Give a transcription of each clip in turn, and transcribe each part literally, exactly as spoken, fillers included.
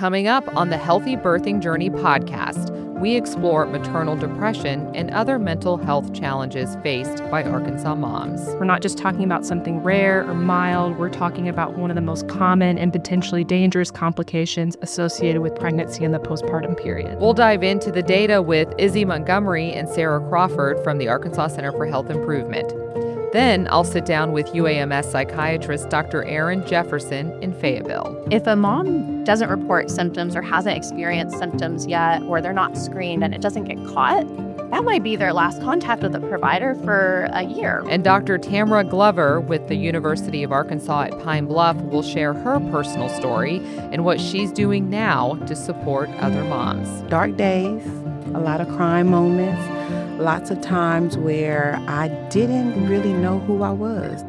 Coming up on the Healthy Birthing Journey podcast, we explore maternal depression and other mental health challenges faced by Arkansas moms. We're not just talking about something rare or mild. We're talking about one of the most common and potentially dangerous complications associated with pregnancy in the postpartum period. We'll dive into the data with Izzy Montgomery and Sarah Crawford from the Arkansas Center for Health Improvement. Then I'll sit down with U A M S psychiatrist Doctor Erin Jefferson in Fayetteville. If a mom doesn't report symptoms or hasn't experienced symptoms yet, or they're not screened and it doesn't get caught, that might be their last contact with a provider for a year. And Doctor Tamara Glover with the University of Arkansas at Pine Bluff will share her personal story and what she's doing now to support other moms. Dark days, a lot of crying moments, lots of times where I didn't really know who I was.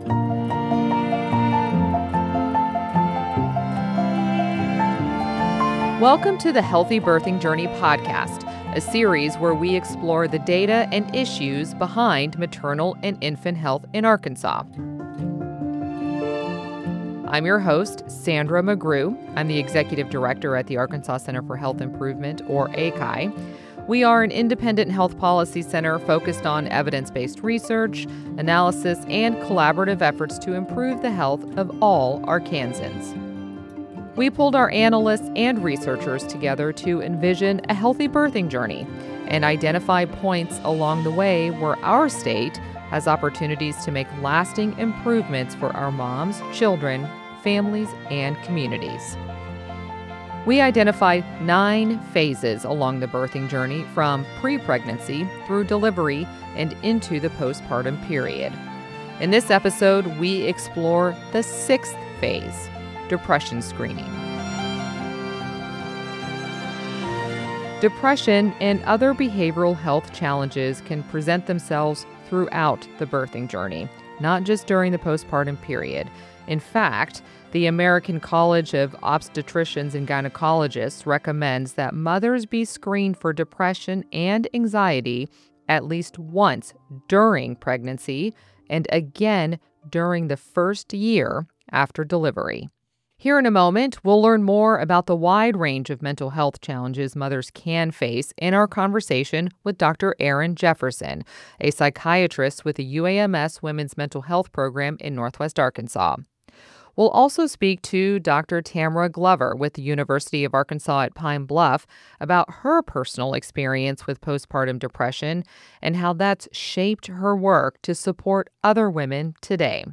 Welcome to the Healthy Birthing Journey podcast, a series where we explore the data and issues behind maternal and infant health in Arkansas. I'm your host, Sandra McGrew. I'm the Executive Director at the Arkansas Center for Health Improvement, or A C I. We are an independent health policy center focused on evidence-based research, analysis, and collaborative efforts to improve the health of all Arkansans. We pulled our analysts and researchers together to envision a healthy birthing journey and identify points along the way where our state has opportunities to make lasting improvements for our moms, children, families, and communities. We identified nine phases along the birthing journey from pre-pregnancy through delivery and into the postpartum period. In this episode, we explore the sixth phase, depression screening. Depression and other behavioral health challenges can present themselves throughout the birthing journey, not just during the postpartum period. In fact, the American College of Obstetricians and Gynecologists recommends that mothers be screened for depression and anxiety at least once during pregnancy and again during the first year after delivery. Here in a moment, we'll learn more about the wide range of mental health challenges mothers can face in our conversation with Doctor Erin Jefferson, a psychiatrist with the U A M S Women's Mental Health Program in Northwest Arkansas. We'll also speak to Doctor Tamara Glover with the University of Arkansas at Pine Bluff about her personal experience with postpartum depression and how that's shaped her work to support other women today.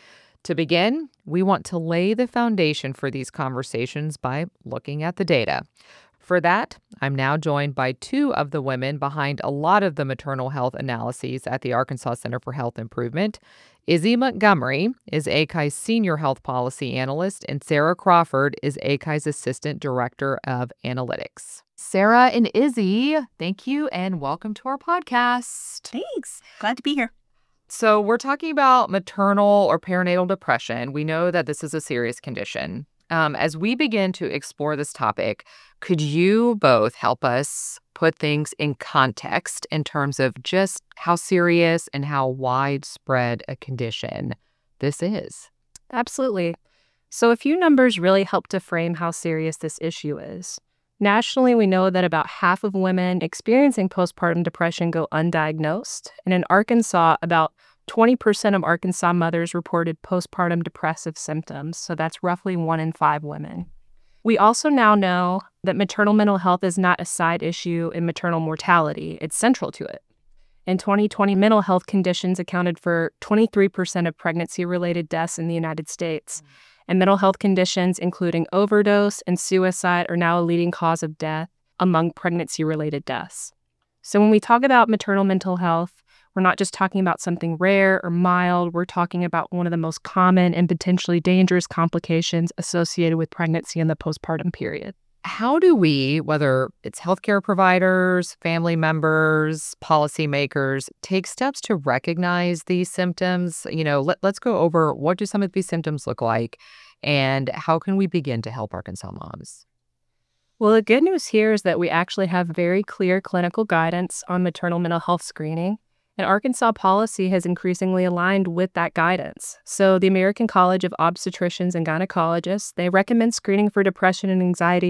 To begin, we want to lay the foundation for these conversations by looking at the data. For that, I'm now joined by two of the women behind a lot of the maternal health analyses at the Arkansas Center for Health Improvement. Izzy Montgomery is A C I's Senior Health Policy Analyst, and Sarah Crawford is A C I's Assistant Director of Analytics. Sarah and Izzy, thank you and welcome to our podcast. Thanks. Glad to be here. So we're talking about maternal or perinatal depression. We know that this is a serious condition. Um, as we begin to explore this topic, could you both help us put things in context in terms of just how serious and how widespread a condition this is? Absolutely. So a few numbers really help to frame how serious this issue is. Nationally, we know that about half of women experiencing postpartum depression go undiagnosed. And in Arkansas, about twenty percent of Arkansas mothers reported postpartum depressive symptoms. So that's roughly one in five women. We also now know that maternal mental health is not a side issue in maternal mortality. It's central to it. In twenty twenty, mental health conditions accounted for twenty-three percent of pregnancy-related deaths in the United States. Mm. And mental health conditions, including overdose and suicide, are now a leading cause of death among pregnancy-related deaths. So when we talk about maternal mental health, we're not just talking about something rare or mild. We're talking about one of the most common and potentially dangerous complications associated with pregnancy in the postpartum period. How do we, whether it's healthcare providers, family members, policymakers, take steps to recognize these symptoms? You know, let, let's go over what do some of these symptoms look like and how can we begin to help Arkansas moms? Well, the good news here is that we actually have very clear clinical guidance on maternal mental health screening. And Arkansas policy has increasingly aligned with that guidance. So the American College of Obstetricians and Gynecologists, they recommend screening for depression and anxiety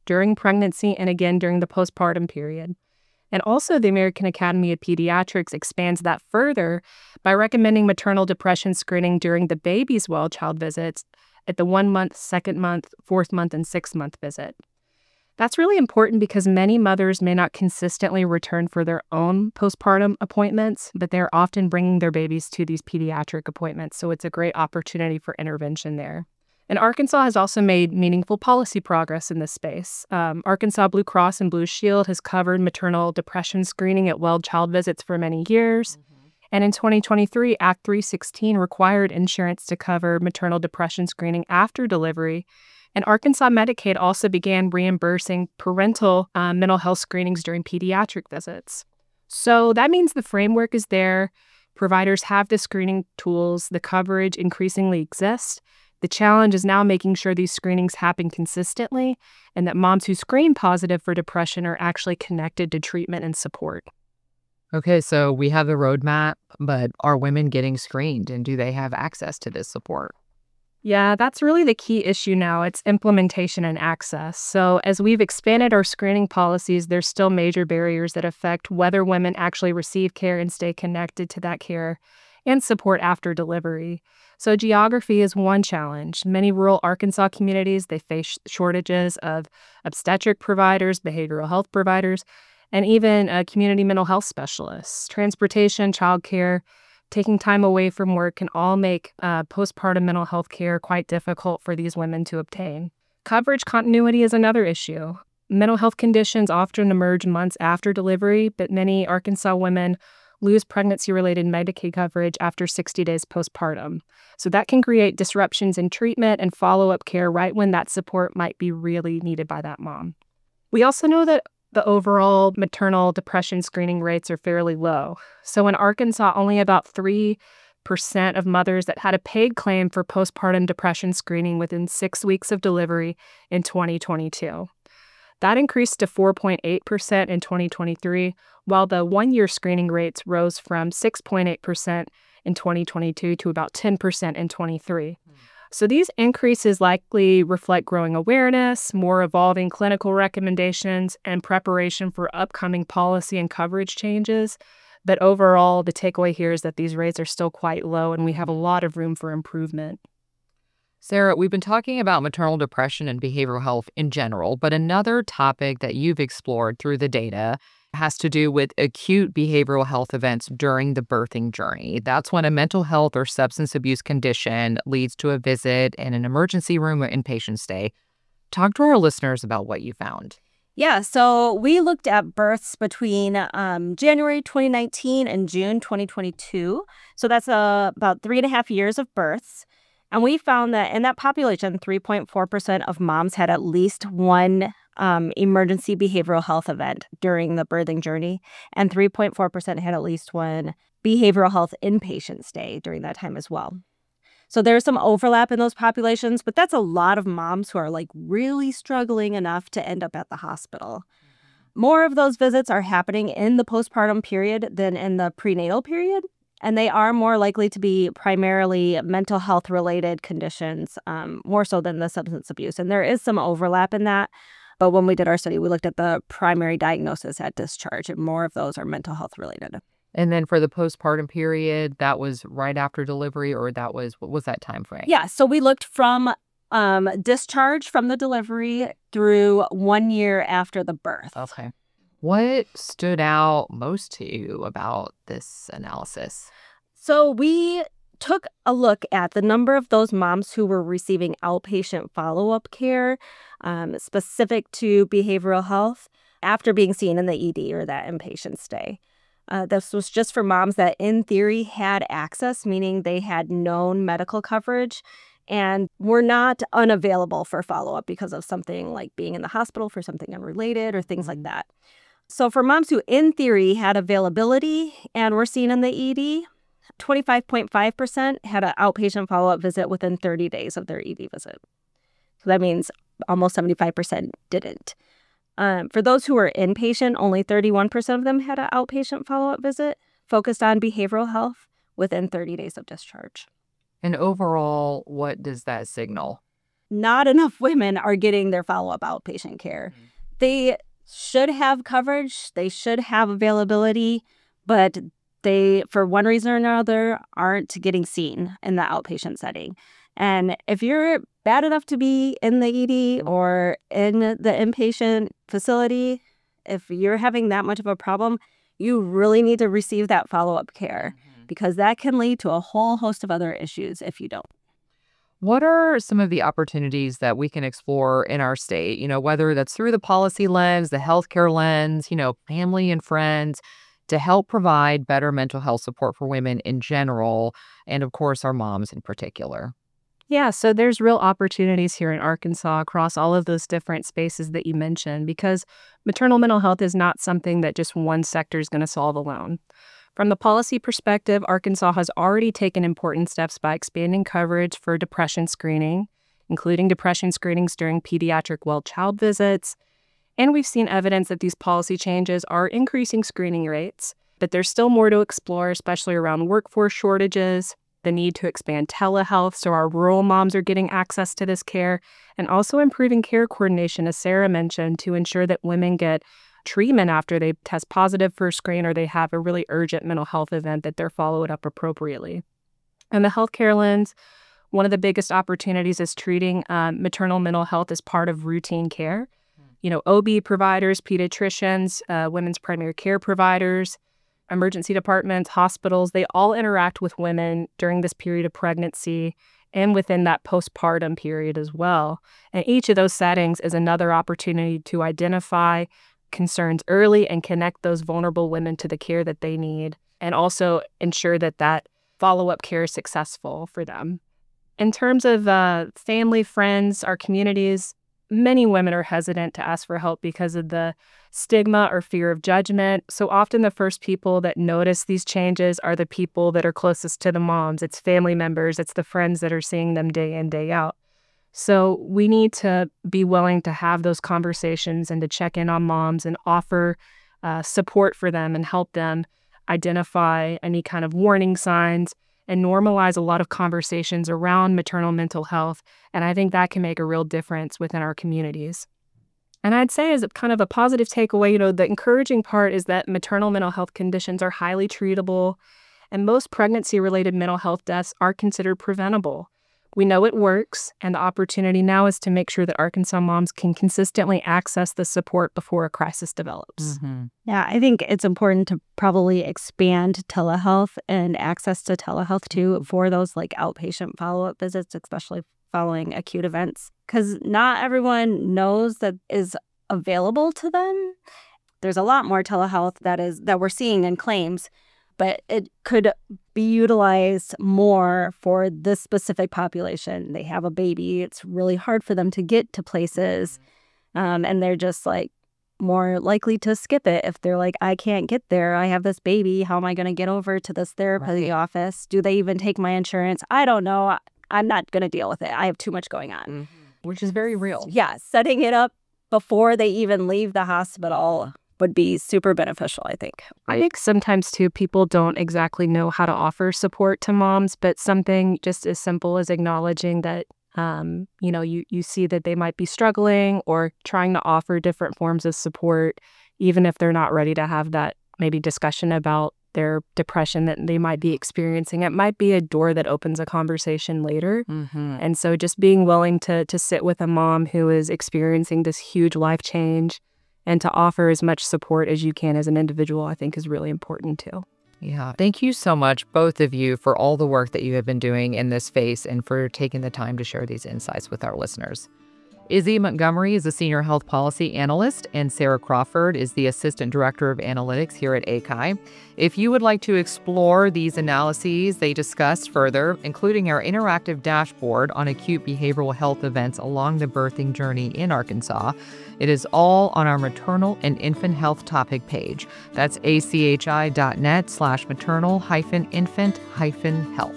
during pregnancy and again during the postpartum period. And also, the American Academy of Pediatrics expands that further by recommending maternal depression screening during the baby's well-child visits at the one-month, second-month, fourth-month, and sixth-month visit. That's really important because many mothers may not consistently return for their own postpartum appointments, but they're often bringing their babies to these pediatric appointments, so it's a great opportunity for intervention there. And Arkansas has also made meaningful policy progress in this space. Um, Arkansas Blue Cross and Blue Shield has covered maternal depression screening at well-child visits for many years. Mm-hmm. And in twenty twenty-three, Act three sixteen required insurance to cover maternal depression screening after delivery. And Arkansas Medicaid also began reimbursing parental uh, mental health screenings during pediatric visits. So that means the framework is there. Providers have the screening tools. The coverage increasingly exists. The challenge is now making sure these screenings happen consistently and that moms who screen positive for depression are actually connected to treatment and support. Okay, so we have the roadmap, but are women getting screened and do they have access to this support? Yeah, that's really the key issue now. It's implementation and access. So as we've expanded our screening policies, there's still major barriers that affect whether women actually receive care and stay connected to that care and support after delivery. So geography is one challenge. Many rural Arkansas communities, they face shortages of obstetric providers, behavioral health providers, and even uh, community mental health specialists. Transportation, childcare, taking time away from work can all make uh, postpartum mental health care quite difficult for these women to obtain. Coverage continuity is another issue. Mental health conditions often emerge months after delivery, but many Arkansas women lose pregnancy-related Medicaid coverage after sixty days postpartum. So that can create disruptions in treatment and follow-up care right when that support might be really needed by that mom. We also know that the overall maternal depression screening rates are fairly low. So in Arkansas, only about three percent of mothers that had a paid claim for postpartum depression screening within six weeks of delivery in twenty twenty-two. That increased to four point eight percent in twenty twenty-three, while the one-year screening rates rose from six point eight percent in twenty twenty-two to about ten percent in twenty-three. Mm. So these increases likely reflect growing awareness, more evolving clinical recommendations, and preparation for upcoming policy and coverage changes. But overall, the takeaway here is that these rates are still quite low, and we have a lot of room for improvement. Sarah, we've been talking about maternal depression and behavioral health in general, but another topic that you've explored through the data has to do with acute behavioral health events during the birthing journey. That's when a mental health or substance abuse condition leads to a visit in an emergency room or inpatient stay. Talk to our listeners about what you found. Yeah, so we looked at births between um, January twenty nineteen and June twenty twenty-two. So that's uh, about three and a half years of births. And we found that in that population, three point four percent of moms had at least one um, emergency behavioral health event during the birthing journey, and three point four percent had at least one behavioral health inpatient stay during that time as well. So there's some overlap in those populations, but that's a lot of moms who are like really struggling enough to end up at the hospital. More of those visits are happening in the postpartum period than in the prenatal period. And they are more likely to be primarily mental health related conditions, um, more so than the substance abuse. And there is some overlap in that. But when we did our study, we looked at the primary diagnosis at discharge, and more of those are mental health related. And then for the postpartum period, that was right after delivery, or that was, what was that time frame? Yeah, so we looked from um, discharge from the delivery through one year after the birth. Okay. What stood out most to you about this analysis? So we took a look at the number of those moms who were receiving outpatient follow-up care um, specific to behavioral health after being seen in the E D or that inpatient stay. Uh, this was just for moms that in theory had access, meaning they had known medical coverage and were not unavailable for follow-up because of something like being in the hospital for something unrelated or things like that. So for moms who, in theory, had availability and were seen in the E D, twenty-five point five percent had an outpatient follow-up visit within thirty days of their E D visit. So that means almost seventy-five percent didn't. Um, for those who were inpatient, only thirty-one percent of them had an outpatient follow-up visit focused on behavioral health within thirty days of discharge. And overall, what does that signal? not enough women are getting their follow-up outpatient care. Mm-hmm. They should have coverage, they should have availability, but they, for one reason or another, aren't getting seen in the outpatient setting. And if you're bad enough to be in the E D or in the inpatient facility, if you're having that much of a problem, you really need to receive that follow-up care, mm-hmm. because that can lead to a whole host of other issues if you don't. What are some of the opportunities that we can explore in our state, you know, whether that's through the policy lens, the healthcare lens, you know, family and friends, to help provide better mental health support for women in general, and of course, our moms in particular? Yeah, so there's real opportunities here in Arkansas across all of those different spaces that you mentioned, because maternal mental health is not something that just one sector is going to solve alone. From the policy perspective, Arkansas has already taken important steps by expanding coverage for depression screening, including depression screenings during pediatric well child visits. And we've seen evidence that these policy changes are increasing screening rates, but there's still more to explore, especially around workforce shortages, the need to expand telehealth so our rural moms are getting access to this care, and also improving care coordination, as Sarah mentioned, to ensure that women get treatment after they test positive for a screen or they have a really urgent mental health event, that they're followed up appropriately. And the healthcare lens, one of the biggest opportunities is treating um, maternal mental health as part of routine care. You know, O B providers, pediatricians, uh, women's primary care providers, emergency departments, hospitals, they all interact with women during this period of pregnancy and within that postpartum period as well. And each of those settings is another opportunity to identify concerns early and connect those vulnerable women to the care that they need, and also ensure that that follow-up care is successful for them. In terms of uh, family, friends, our communities, many women are hesitant to ask for help because of the stigma or fear of judgment. So often the first people that notice these changes are the people that are closest to the moms. It's family members, it's the friends that are seeing them day in, day out. So we need to be willing to have those conversations and to check in on moms and offer uh, support for them and help them identify any kind of warning signs and normalize a lot of conversations around maternal mental health. And I think that can make a real difference within our communities. And I'd say as a kind of a positive takeaway, you know, the encouraging part is that maternal mental health conditions are highly treatable, and most pregnancy-related mental health deaths are considered preventable. We know it works, and the opportunity now is to make sure that Arkansas moms can consistently access the support before a crisis develops. Mm-hmm. Yeah, I think it's important to probably expand telehealth and access to telehealth too for those like outpatient follow-up visits, especially following acute events, because not everyone knows that is available to them. There's a lot more telehealth that is that we're seeing in claims, but it could be utilized more for this specific population. They have a baby. It's really hard for them to get to places. Um, and they're just like more likely to skip it if they're like, I can't get there. I have this baby. How am I going to get over to this therapy right. office? Do they even take my insurance? I don't know. I'm not going to deal with it. I have too much going on. Mm-hmm. Which is very real. Yeah. Setting it up before they even leave the hospital would be super beneficial, I think. I think sometimes, too, people don't exactly know how to offer support to moms, but something just as simple as acknowledging that, um, you know, you, you see that they might be struggling, or trying to offer different forms of support, even if they're not ready to have that maybe discussion about their depression that they might be experiencing. It might be a door that opens a conversation later. Mm-hmm. And so just being willing to to sit with a mom who is experiencing this huge life change and to offer as much support as you can as an individual, I think is really important too. Yeah. Thank you so much, both of you, for all the work that you have been doing in this space and for taking the time to share these insights with our listeners. Izzy Montgomery is a senior health policy analyst, and Sarah Crawford is the assistant director of analytics here at A C I. If you would like to explore these analyses they discussed further, including our interactive dashboard on acute behavioral health events along the birthing journey in Arkansas, it is all on our maternal and infant health topic page. That's achi.net slash maternal hyphen infant hyphen health.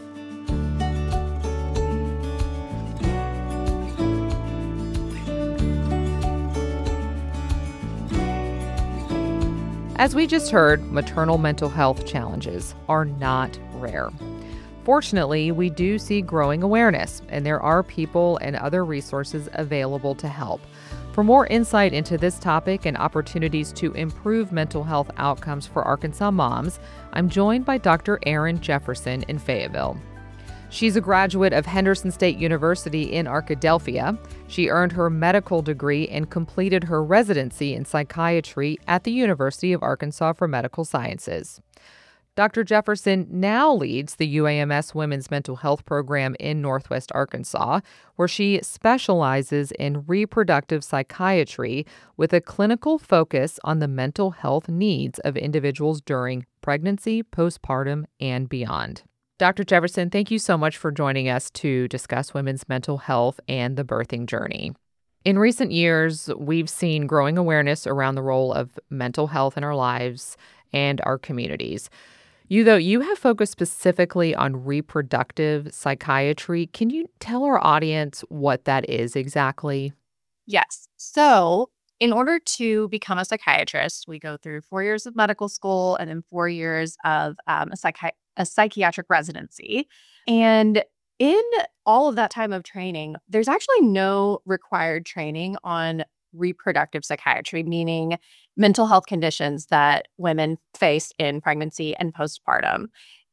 As we just heard, maternal mental health challenges are not rare. Fortunately, we do see growing awareness, and there are people and other resources available to help. For more insight into this topic and opportunities to improve mental health outcomes for Arkansas moms, I'm joined by Doctor Erin Jefferson in Fayetteville. She's a graduate of Henderson State University in Arkadelphia. She earned her medical degree and completed her residency in psychiatry at the University of Arkansas for Medical Sciences. Doctor Jefferson now leads the U A M S Women's Mental Health Program in Northwest Arkansas, where she specializes in reproductive psychiatry with a clinical focus on the mental health needs of individuals during pregnancy, postpartum, and beyond. Doctor Jefferson, thank you so much for joining us to discuss women's mental health and the birthing journey. In recent years, we've seen growing awareness around the role of mental health in our lives and our communities. You, though, you have focused specifically on reproductive psychiatry. Can you tell our audience what that is exactly? Yes. So in order to become a psychiatrist, we go through four years of medical school and then four years of um, a, psychi- a psychiatric residency. And in all of that time of training, there's actually no required training on reproductive psychiatry, meaning mental health conditions that women face in pregnancy and postpartum.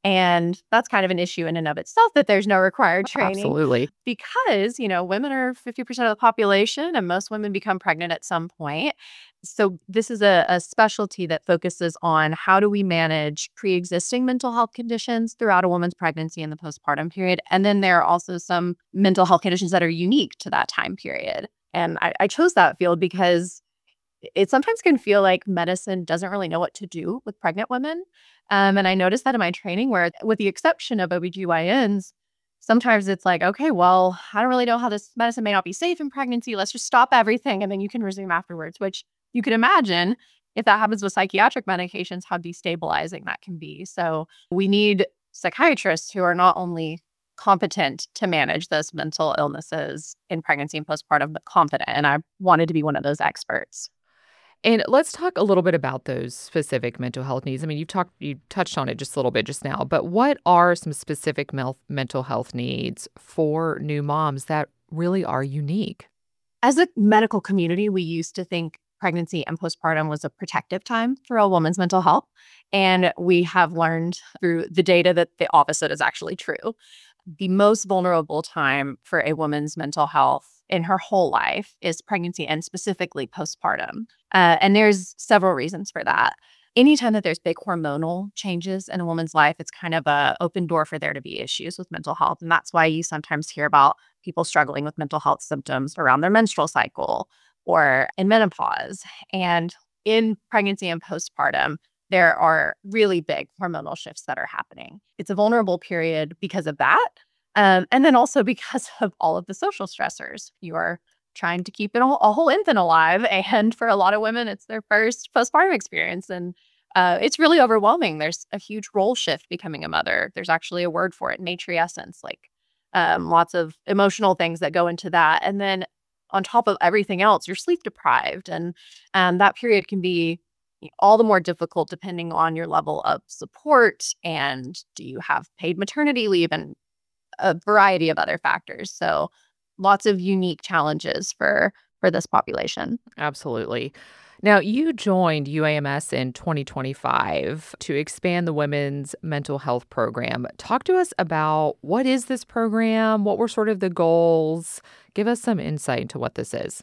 And that's kind of an issue in and of itself that there's no required training. Absolutely. Because, you know, women are fifty percent of the population and most women become pregnant at some point. So this is a, a specialty that focuses on how do we manage pre-existing mental health conditions throughout a woman's pregnancy and the postpartum period. And then there are also some mental health conditions that are unique to that time period. And I, I chose that field because it sometimes can feel like medicine doesn't really know what to do with pregnant women. Um, and I noticed that in my training where, with the exception of O B G Y Ns, sometimes it's like, okay, well, I don't really know how this medicine may not be safe in pregnancy. Let's just stop everything and then you can resume afterwards, which you can imagine if that happens with psychiatric medications, how destabilizing that can be. So we need psychiatrists who are not only competent to manage those mental illnesses in pregnancy and postpartum, but competent. And I wanted to be one of those experts. And let's talk a little bit about those specific mental health needs. I mean, you've talked, you touched on it just a little bit just now, but what are some specific mel- mental health needs for new moms that really are unique? As a medical community, we used to think pregnancy and postpartum was a protective time for a woman's mental health. And we have learned through the data that the opposite is actually true. The most vulnerable time for a woman's mental health in her whole life is pregnancy and specifically postpartum. Uh, and there's several reasons for that. Anytime that there's big hormonal changes in a woman's life, it's kind of a open door for there to be issues with mental health. And that's why you sometimes hear about people struggling with mental health symptoms around their menstrual cycle or in menopause. And in pregnancy and postpartum, there are really big hormonal shifts that are happening. It's a vulnerable period because of that. Um, and then also because of all of the social stressors. You are trying to keep it a, a whole infant alive. And for a lot of women, it's their first postpartum experience. And uh, it's really overwhelming. There's a huge role shift becoming a mother. There's actually a word for it, natriescence, like um, lots of emotional things that go into that. And then on top of everything else, you're sleep deprived. And um, that period can be all the more difficult depending on your level of support. And do you have paid maternity leave and a variety of other factors. So lots of unique challenges for, for this population. Absolutely. Now, you joined U A M S in twenty twenty-five to expand the women's mental health program. Talk to us about what is this program? What were sort of the goals? Give us some insight into what this is.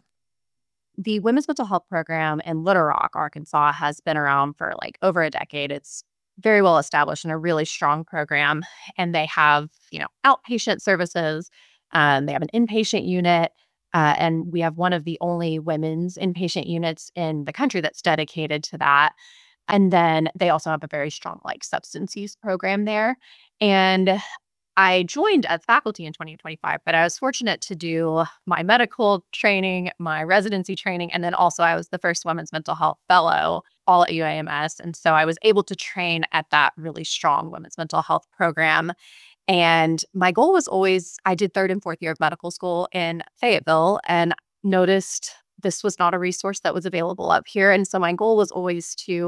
The Women's Mental Health Program in Little Rock, Arkansas, has been around for like over a decade. It's very well established and a really strong program. And they have, you know, outpatient services. Um, they have an inpatient unit. Uh, and we have one of the only women's inpatient units in the country that's dedicated to that. And then they also have a very strong like substance use program there. And I joined as faculty in twenty twenty-five, but I was fortunate to do my medical training, my residency training, and then also I was the first women's mental health fellow all at U A M S. And so I was able to train at that really strong women's mental health program. And my goal was always, I did third and fourth year of medical school in Fayetteville and noticed this was not a resource that was available up here. And so my goal was always to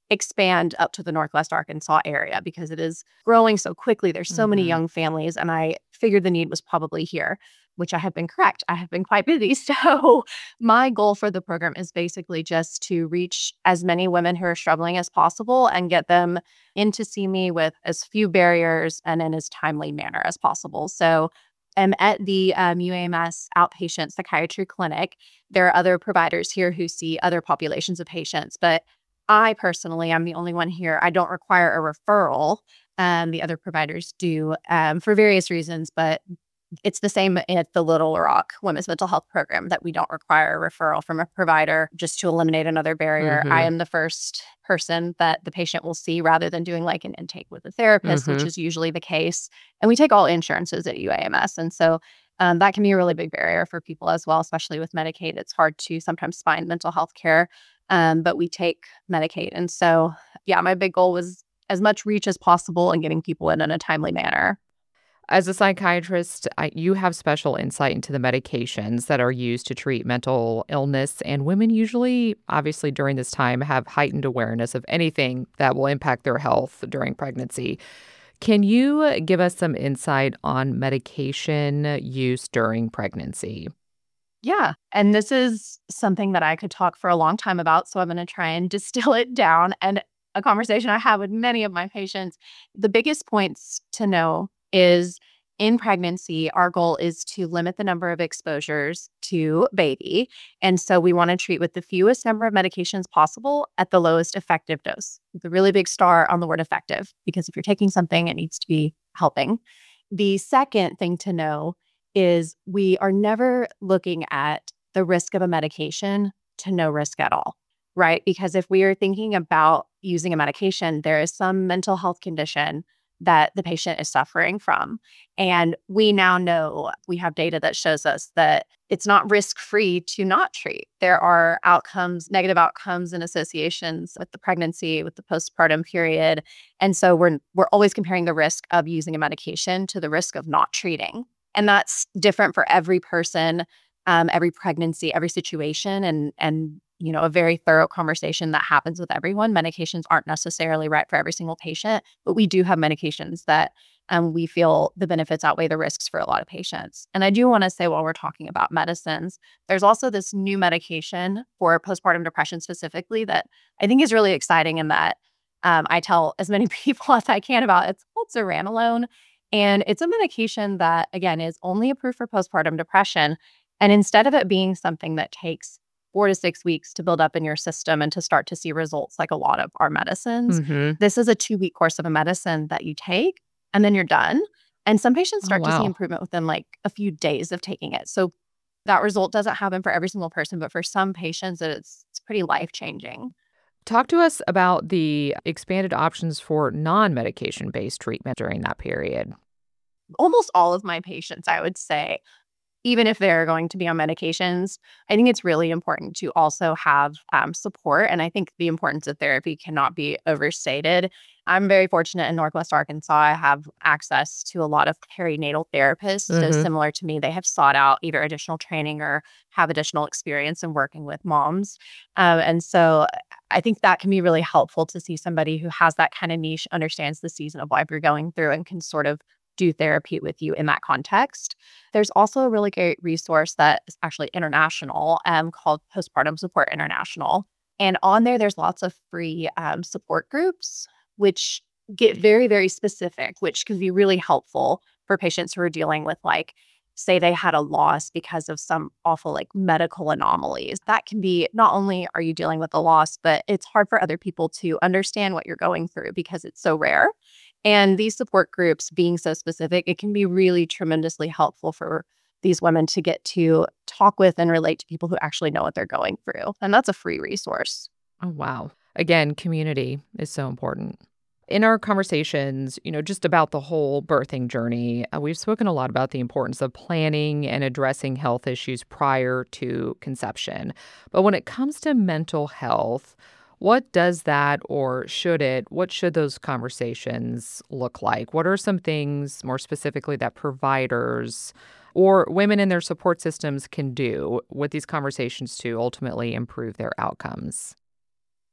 expand up to the Northwest Arkansas area because it is growing so quickly. There's so many Mhm. young families, and I figured the need was probably here, which I have been correct. I have been quite busy. So my goal for the program is basically just to reach as many women who are struggling as possible and get them in to see me with as few barriers and in as timely manner as possible. So I'm at the um, U A M S outpatient psychiatry clinic. There are other providers here who see other populations of patients, but I personally am the only one here. I don't require a referral. Um, the other providers do um, for various reasons, but it's the same at the Little Rock Women's Mental Health Program that we don't require a referral from a provider just to eliminate another barrier. I Mhm. am the first person that the patient will see rather than doing like an intake with a therapist, which Mhm. is usually the case. And we take all insurances at U A M S. And so um, that can be a really big barrier for people as well, especially with Medicaid. It's hard to sometimes find mental health care, um, but we take Medicaid. And so, yeah, my big goal was as much reach as possible and getting people in in a timely manner. As a psychiatrist, I, you have special insight into the medications that are used to treat mental illness. And women usually, obviously, during this time, have heightened awareness of anything that will impact their health during pregnancy. Can you give us some insight on medication use during pregnancy? Yeah. And this is something that I could talk for a long time about. So I'm going to try and distill it down. And a conversation I have with many of my patients, the biggest points to know is in pregnancy, our goal is to limit the number of exposures to baby. And so we want to treat with the fewest number of medications possible at the lowest effective dose. With a really big star on the word effective, because if you're taking something, it needs to be helping. The second thing to know is we are never looking at the risk of a medication to no risk at all, right? Because if we are thinking about using a medication, there is some mental health condition that the patient is suffering from. And we now know we have data that shows us that it's not risk free to not treat. There are outcomes, negative outcomes and associations with the pregnancy, with the postpartum period. And so we're we're always comparing the risk of using a medication to the risk of not treating. And that's different for every person, um, every pregnancy, every situation, and and you know, a very thorough conversation that happens with everyone. Medications aren't necessarily right for every single patient, but we do have medications that um, we feel the benefits outweigh the risks for a lot of patients. And I do want to say, while we're talking about medicines, there's also this new medication for postpartum depression specifically that I think is really exciting, and that um, I tell as many people as I can about. It's called zuranolone. And it's a medication that, again, is only approved for postpartum depression. And instead of it being something that takes four to six weeks to build up in your system and to start to see results like a lot of our medicines, Mhm. this is a two-week course of a medicine that you take and then you're done. And some patients Oh, start to see wow. improvement within like a few days of taking it. So that result doesn't happen for every single person, but for some patients, it's, it's pretty life-changing. Talk to us about the expanded options for non-medication based treatment during that period. Almost all of my patients, I would say, even if they're going to be on medications, I think it's really important to also have um, support. And I think the importance of therapy cannot be overstated. I'm very fortunate in Northwest Arkansas. I have access to a lot of perinatal therapists. So Mhm. similar to me, they have sought out either additional training or have additional experience in working with moms. Um, and so I think that can be really helpful to see somebody who has that kind of niche, understands the season of life you're going through, and can sort of do therapy with you in that context. There's also a really great resource that is actually international, um, called Postpartum Support International. And on there, there's lots of free um, support groups, which get very, very specific, which can be really helpful for patients who are dealing with, like, say they had a loss because of some awful like medical anomalies. That can be, not only are you dealing with a loss, but it's hard for other people to understand what you're going through because it's so rare. And these support groups being so specific, it can be really tremendously helpful for these women to get to talk with and relate to people who actually know what they're going through. And that's a free resource. Oh, wow. Again, community is so important. In our conversations, you know, just about the whole birthing journey, uh, we've spoken a lot about the importance of planning and addressing health issues prior to conception. But when it comes to mental health, what does that, or should it, what should those conversations look like? What are some things more specifically that providers or women in their support systems can do with these conversations to ultimately improve their outcomes?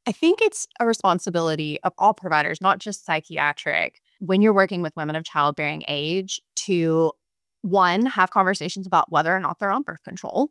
I think it's a responsibility of all providers, not just psychiatric, when you're working with women of childbearing age to, one, have conversations about whether or not they're on birth control.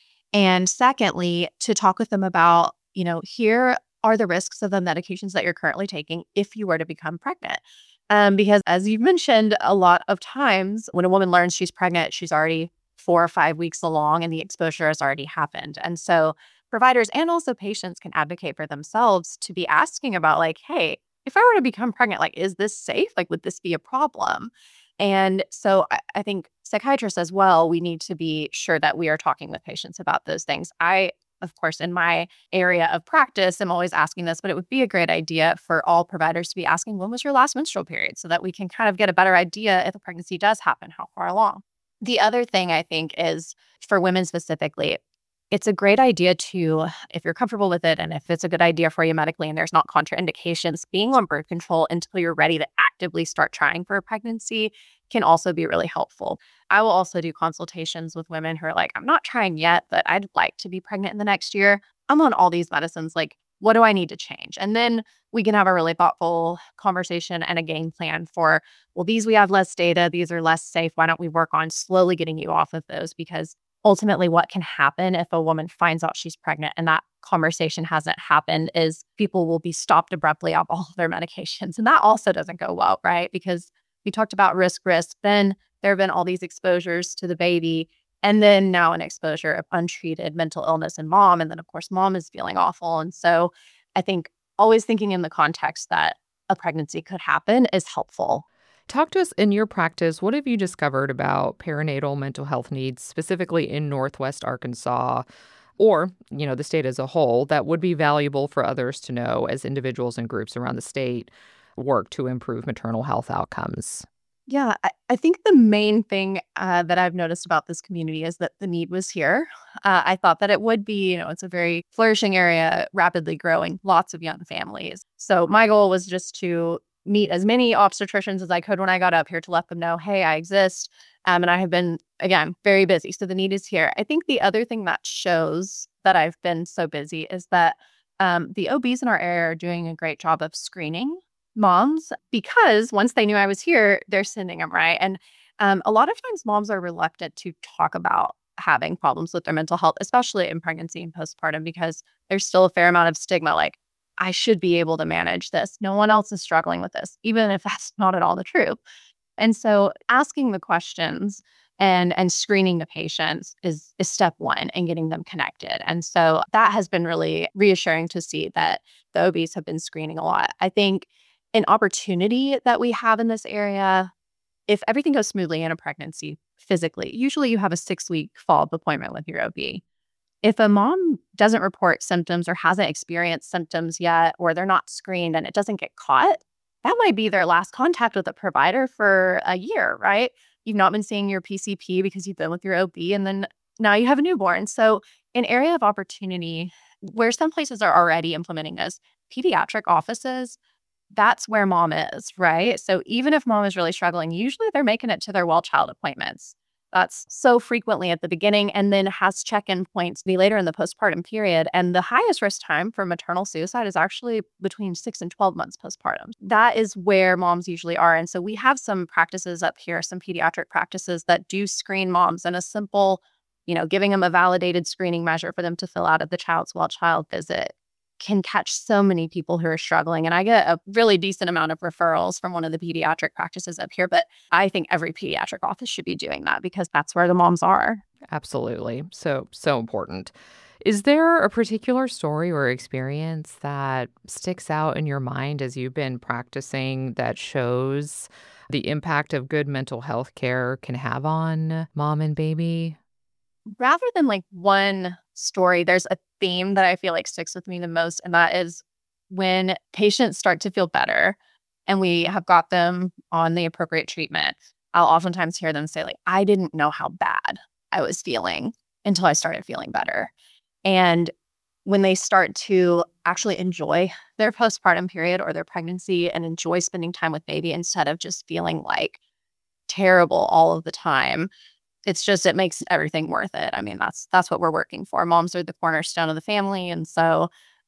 And secondly, to talk with them about, you know, here are the risks of the medications that you're currently taking if you were to become pregnant. Um, because as you've mentioned, a lot of times when a woman learns she's pregnant, she's already four or five weeks along and the exposure has already happened. And so providers and also patients can advocate for themselves to be asking about like, hey, if I were to become pregnant, like, is this safe? Like, would this be a problem? And so I, I think psychiatrists as well, we need to be sure that we are talking with patients about those things. I, of course, in my area of practice, I'm always asking this, but it would be a great idea for all providers to be asking, when was your last menstrual period? So that we can kind of get a better idea if a pregnancy does happen, how far along. The other thing I think is for women specifically, it's a great idea to, if you're comfortable with it and if it's a good idea for you medically and there's not contraindications, being on birth control until you're ready to actively start trying for a pregnancy can also be really helpful. I will also do consultations with women who are like, I'm not trying yet, but I'd like to be pregnant in the next year. I'm on all these medicines. Like, what do I need to change? And then we can have a really thoughtful conversation and a game plan for, well, these we have less data, these are less safe. Why don't we work on slowly getting you off of those? Because ultimately, what can happen if a woman finds out she's pregnant and that conversation hasn't happened is people will be stopped abruptly off all of their medications. And that also doesn't go well, right? Because we talked about risk, risk. Then there have been all these exposures to the baby. And then now an exposure of untreated mental illness in mom. And then, of course, mom is feeling awful. And so I think always thinking in the context that a pregnancy could happen is helpful. Talk to us in your practice. What have you discovered about perinatal mental health needs, specifically in Northwest Arkansas, or, you know, the state as a whole, that would be valuable for others to know as individuals and groups around the state work to improve maternal health outcomes? Yeah, I, I think the main thing uh, that I've noticed about this community is that the need was here. Uh, I thought that it would be, you know, it's a very flourishing area, rapidly growing, lots of young families. So my goal was just to meet as many obstetricians as I could when I got up here to let them know, hey, I exist. Um, and I have been, again, very busy. So the need is here. I think the other thing that shows that I've been so busy is that um, the O Bs in our area are doing a great job of screening moms because once they knew I was here, they're sending them, right? And um, a lot of times moms are reluctant to talk about having problems with their mental health, especially in pregnancy and postpartum, because there's still a fair amount of stigma like, I should be able to manage this. No one else is struggling with this, even if that's not at all the truth. And so asking the questions and and screening the patients is is step one in getting them connected. And so that has been really reassuring to see that the O Bs have been screening a lot. I think an opportunity that we have in this area, if everything goes smoothly in a pregnancy physically, usually you have a six-week follow-up appointment with your O B. If a mom doesn't report symptoms or hasn't experienced symptoms yet, or they're not screened and it doesn't get caught, that might be their last contact with a provider for a year, right? You've not been seeing your P C P because you've been with your O B, and then now you have a newborn. So an area of opportunity where some places are already implementing this, pediatric offices, that's where mom is, right? So even if mom is really struggling, usually they're making it to their well child appointments. That's so frequently at the beginning and then has check-in points be later in the postpartum period. And the highest risk time for maternal suicide is actually between six and twelve months postpartum. That is where moms usually are. And so we have some practices up here, some pediatric practices that do screen moms in a simple, you know, giving them a validated screening measure for them to fill out at the child's well child visit can catch so many people who are struggling. And I get a really decent amount of referrals from one of the pediatric practices up here. But I think every pediatric office should be doing that because that's where the moms are. Absolutely. So, so important. Is there a particular story or experience that sticks out in your mind as you've been practicing that shows the impact of good mental health care can have on mom and baby? Rather than like one story, there's a theme that I feel like sticks with me the most, and that is when patients start to feel better and we have got them on the appropriate treatment, I'll oftentimes hear them say, like, I didn't know how bad I was feeling until I started feeling better. And when they start to actually enjoy their postpartum period or their pregnancy and enjoy spending time with baby instead of just feeling like terrible all of the time, it's just, it makes everything worth it. I mean, that's that's what we're working for. Moms are the cornerstone of the family. And so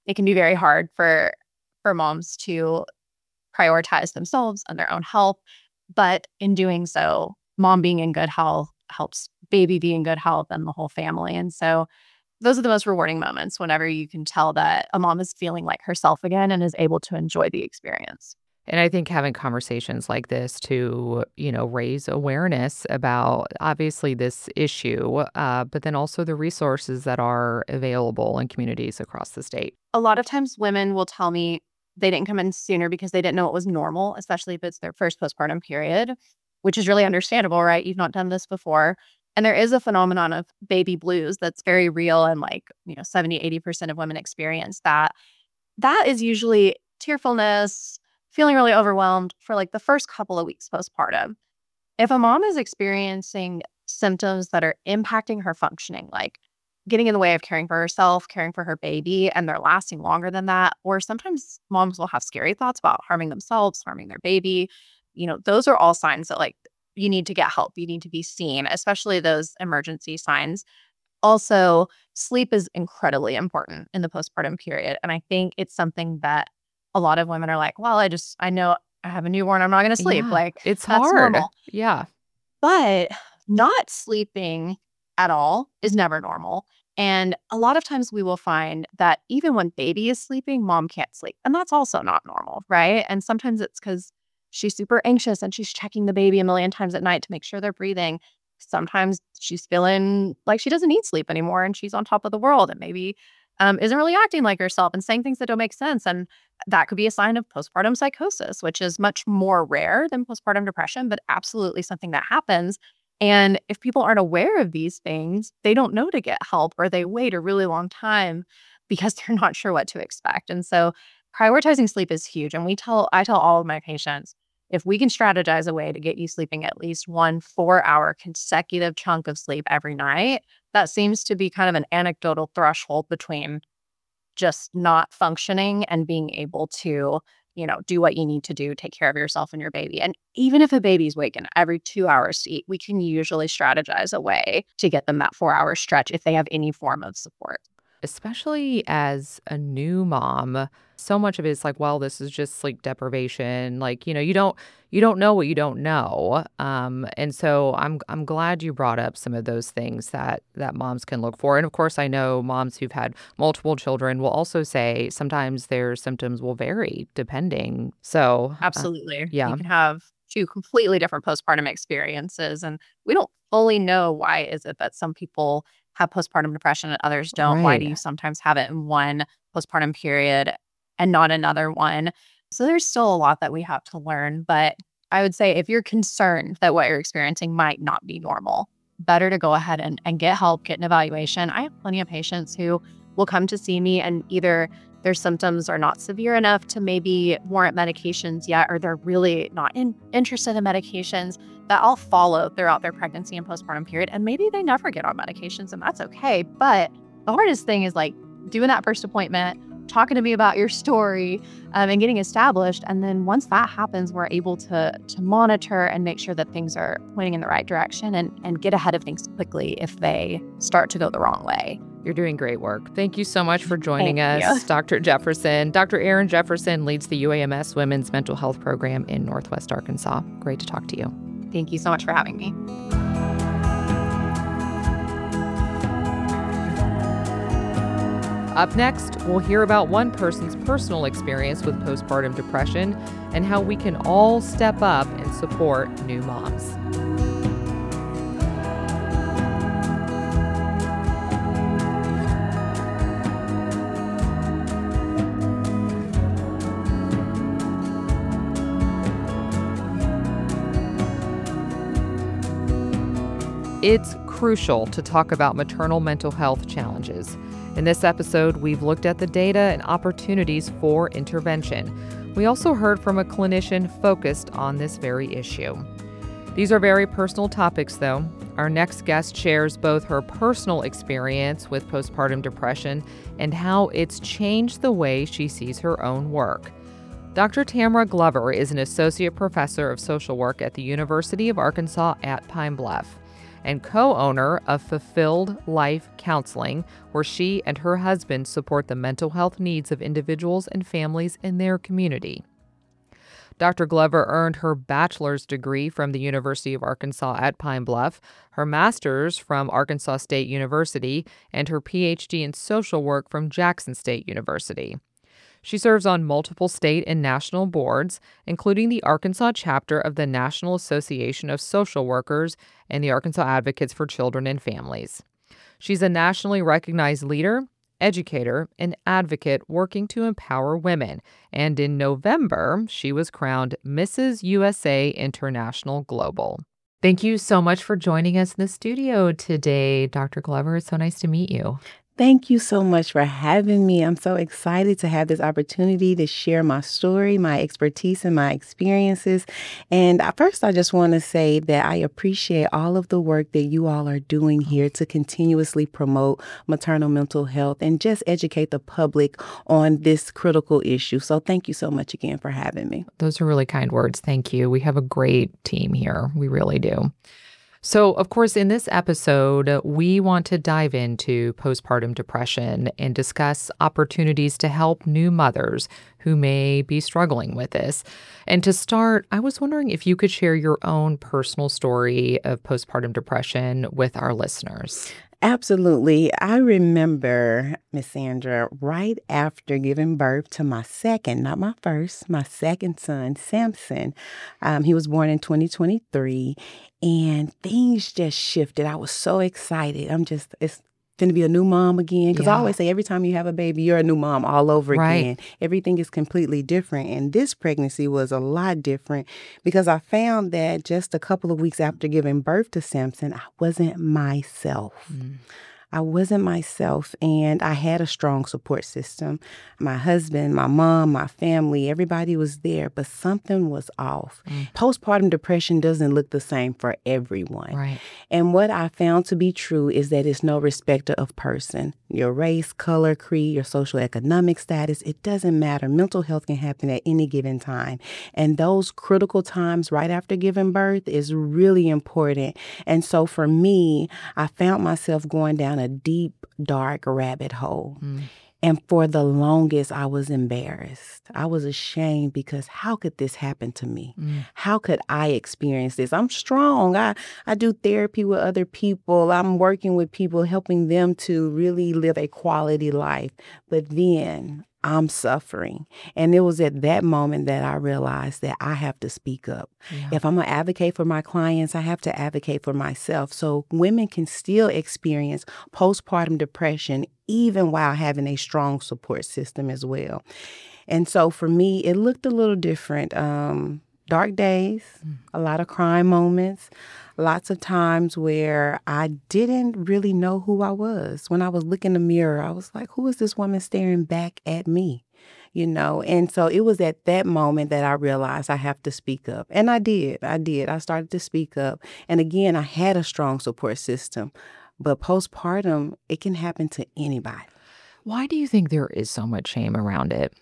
it can be very hard for for moms to prioritize themselves and their own health. But in doing so, mom being in good health helps baby be in good health and the whole family. And so those are the most rewarding moments whenever you can tell that a mom is feeling like herself again and is able to enjoy the experience. And I think having conversations like this to, you know, raise awareness about obviously this issue, uh, but then also the resources that are available in communities across the state. A lot of times women will tell me they didn't come in sooner because they didn't know it was normal, especially if it's their first postpartum period, which is really understandable, right? You've not done this before. And there is a phenomenon of baby blues that's very real, and like, you know, seventy, eighty percent of women experience that. That is usually tearfulness, feeling really overwhelmed for like the first couple of weeks postpartum. If a mom is experiencing symptoms that are impacting her functioning, like getting in the way of caring for herself, caring for her baby, and they're lasting longer than that, or sometimes moms will have scary thoughts about harming themselves, harming their baby, you know, those are all signs that like you need to get help. You need to be seen, especially those emergency signs. Also, sleep is incredibly important in the postpartum period. And I think it's something that a lot of women are like, well, I just, I know I have a newborn. I'm not going to sleep. Yeah, Like, it's that's hard. normal. Yeah. But not sleeping at all is never normal. And a lot of times we will find that even when baby is sleeping, mom can't sleep. And that's also not normal, right? And sometimes it's because she's super anxious and she's checking the baby a million times at night to make sure they're breathing. Sometimes she's feeling like she doesn't need sleep anymore and she's on top of the world and maybe um, isn't really acting like herself and saying things that don't make sense. And that could be a sign of postpartum psychosis, which is much more rare than postpartum depression, but absolutely something that happens. And if people aren't aware of these things, they don't know to get help, or they wait a really long time because they're not sure what to expect. And so prioritizing sleep is huge. And we tell, I tell all of my patients, if we can strategize a way to get you sleeping at least one four hour consecutive chunk of sleep every night, that seems to be kind of an anecdotal threshold between just not functioning and being able to, you know, do what you need to do, take care of yourself and your baby. And even if a baby's waking every two hours to eat, we can usually strategize a way to get them that four hour stretch if they have any form of support. Especially as a new mom, so much of it is like, well, this is just sleep deprivation. Like, you know, you don't you don't know what you don't know. Um, and so I'm I'm glad you brought up some of those things that that moms can look for. And of course, I know moms who've had multiple children will also say sometimes their symptoms will vary depending. So Absolutely. Uh, yeah. You can have two completely different postpartum experiences, and we don't fully know why is it that some people have postpartum depression and others don't. Why do Right. you sometimes have it in one postpartum period and not another one? So there's still a lot that we have to learn. But I would say if you're concerned that what you're experiencing might not be normal, better to go ahead and, and get help, get an evaluation. I have plenty of patients who will come to see me and either their symptoms are not severe enough to maybe warrant medications yet, or they're really not in, interested in medications, that I'll follow throughout their pregnancy and postpartum period. And maybe they never get on medications, and that's okay. But the hardest thing is like doing that first appointment, talking to me about your story, um, and getting established. And then once that happens, we're able to to monitor and make sure that things are pointing in the right direction and, and get ahead of things quickly if they start to go the wrong way. You're doing great work. Thank you so much for joining Thank us, you. Doctor Jefferson. Doctor Erin Jefferson leads the U A M S Women's Mental Health Program in Northwest Arkansas. Great to talk to you. Thank you so much for having me. Up next, we'll hear about one person's personal experience with postpartum depression and how we can all step up and support new moms. It's crucial to talk about maternal mental health challenges. In this episode, we've looked at the data and opportunities for intervention. We also heard from a clinician focused on this very issue. These are very personal topics, though. Our next guest shares both her personal experience with postpartum depression and how it's changed the way she sees her own work. Doctor Tamara Glover is an associate professor of social work at the University of Arkansas at Pine Bluff. and co-owner of Fulfilled Life Counseling, where she and her husband support the mental health needs of individuals and families in their community. Doctor Glover earned her bachelor's degree from the University of Arkansas at Pine Bluff, her master's from Arkansas State University, and her P H D in social work from Jackson State University. She serves on multiple state and national boards, including the Arkansas chapter of the National Association of Social Workers and the Arkansas Advocates for Children and Families. She's a nationally recognized leader, educator, and advocate working to empower women. And in November, she was crowned Missus U S A International Global. Thank you so much for joining us in the studio today, Doctor Glover. It's so nice to meet you. Thank you so much for having me. I'm so excited to have this opportunity to share my story, my expertise, and my experiences. And first, I just want to say that I appreciate all of the work that you all are doing here to continuously promote maternal mental health and just educate the public on this critical issue. So thank you so much again for having me. Those are really kind words. Thank you. We have a great team here. We really do. So, of course, in this episode, we want to dive into postpartum depression and discuss opportunities to help new mothers who may be struggling with this. And to start, I was wondering if you could share your own personal story of postpartum depression with our listeners. Absolutely. I remember, Miss Sandra, right after giving birth to my second, not my first, my second son, Samson. Um, he was born in twenty twenty-three, and things just shifted. I was so excited. I'm just, it's going to be a new mom again. Because Yeah. I always say every time you have a baby, you're a new mom all over Right. again. Everything is completely different. And this pregnancy was a lot different because I found that just a couple of weeks after giving birth to Samson, I wasn't myself. Mm. I wasn't myself, and I had a strong support system. My husband, my mom, my family, everybody was there, but something was off. Mm. Postpartum depression doesn't look the same for everyone. Right. And what I found to be true is that it's no respecter of person. Your race, color, creed, your social economic status, it doesn't matter. Mental health can happen at any given time. And those critical times right after giving birth is really important. And so for me, I found myself going down a deep, dark rabbit hole. Mm. And for the longest, I was embarrassed. I was ashamed because how could this happen to me? Mm. How could I experience this? I'm strong. I, I do therapy with other people. I'm working with people, helping them to really live a quality life. But then I'm suffering. And it was at that moment that I realized that I have to speak up. Yeah. If I'm going to advocate for my clients, I have to advocate for myself. So women can still experience postpartum depression even while having a strong support system as well. And so for me, it looked a little different. Um, dark days, Mm. a lot of crying moments, lots of times where I didn't really know who I was. When I was looking in the mirror, I was like, who is this woman staring back at me? You know, and so it was at that moment that I realized I have to speak up. And I did. I did. I started to speak up. And again, I had a strong support system. But postpartum, it can happen to anybody. Why do you think there is so much shame around it?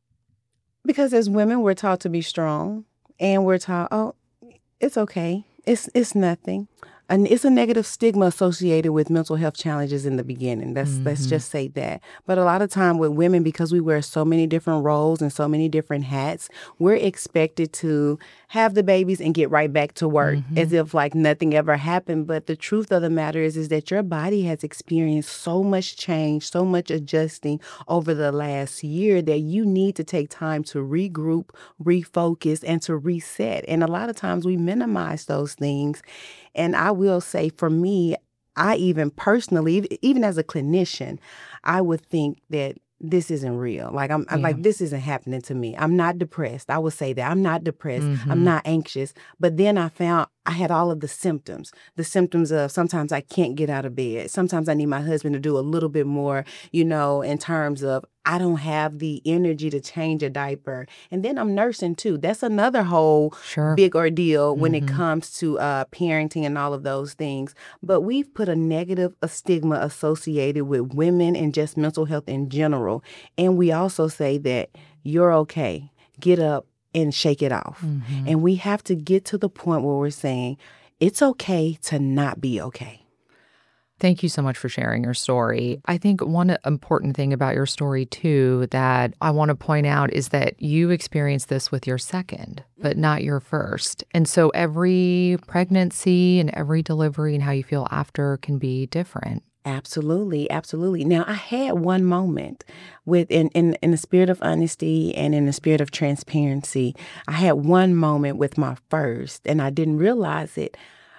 Because as women, we're taught to be strong. And we're taught, oh, it's okay. It's it's nothing. And it's a negative stigma associated with mental health challenges in the beginning. Let's Mhm. let's just say that. But a lot of time with women, because we wear so many different roles and so many different hats, we're expected to have the babies and get right back to work Mhm. as if like nothing ever happened. But the truth of the matter is, is that your body has experienced so much change, so much adjusting over the last year that you need to take time to regroup, refocus, and to reset. And a lot of times we minimize those things. And I will say for me, I even personally, ev- even as a clinician, I would think that this isn't real. Like I'm, I'm Yeah. like, this isn't happening to me. I'm not depressed. I would say that I'm not depressed. Mhm. I'm not anxious. But then I found I had all of the symptoms, the symptoms of sometimes I can't get out of bed. Sometimes I need my husband to do a little bit more, you know, in terms of I don't have the energy to change a diaper. And then I'm nursing too. That's another whole Sure. big ordeal when Mhm. it comes to uh, parenting and all of those things. But we've put a negative a stigma associated with women and just mental health in general. And we also say that you're okay. Get up and shake it off. Mhm. And we have to get to the point where we're saying, it's okay to not be okay. Thank you so much for sharing your story. I think one important thing about your story, too, that I want to point out is that you experienced this with your second, but not your first. And so every pregnancy and every delivery and how you feel after can be different. Absolutely, absolutely. Now, I had one moment with in, in in the spirit of honesty and in the spirit of transparency. I had one moment with my first, and I didn't realize it.